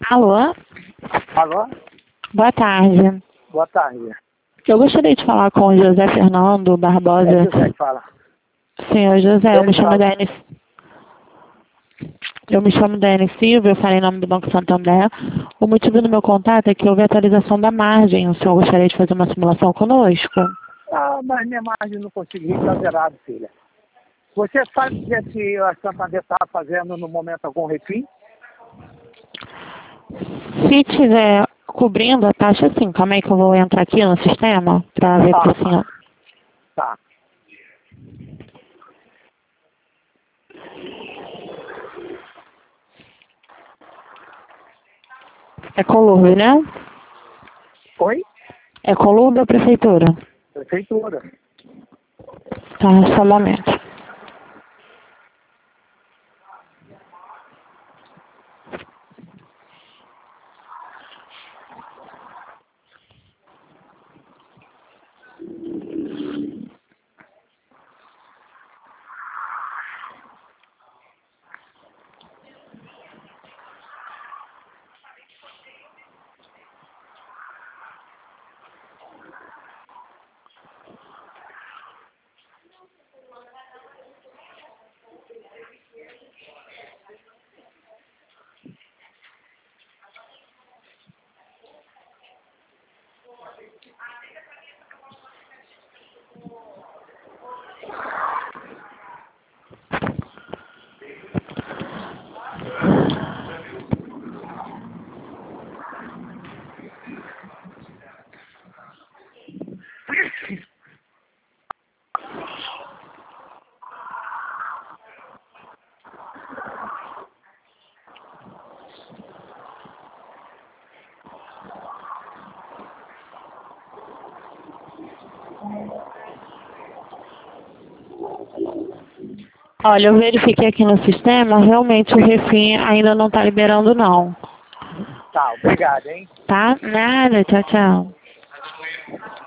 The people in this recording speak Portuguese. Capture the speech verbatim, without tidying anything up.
Alô? Alô? Boa tarde. Boa tarde. Eu gostaria de falar com o José Fernando Barbosa. É José que fala. Senhor José, eu me Ele chamo fala. Dani. Eu me chamo Dani Silva, eu falei em nome do Banco Santander. O motivo do meu contato é que houve atualização da margem. O senhor gostaria de fazer uma simulação conosco? Ah, mas minha margem não consegui, está zerado, filha. Você sabe dizer se a Santander está fazendo no momento algum refim? Se tiver cobrindo a taxa, sim. Calma aí que eu vou entrar aqui no sistema para ver com Ah, o senhor. tá. É Colurbe, né? Oi? É Colurbe ou Prefeitura? Prefeitura. Tá, só um momento. Olha, eu verifiquei aqui no sistema, realmente o refim ainda não está liberando não. Tá, obrigado, hein? Tá? Nada, tchau, tchau.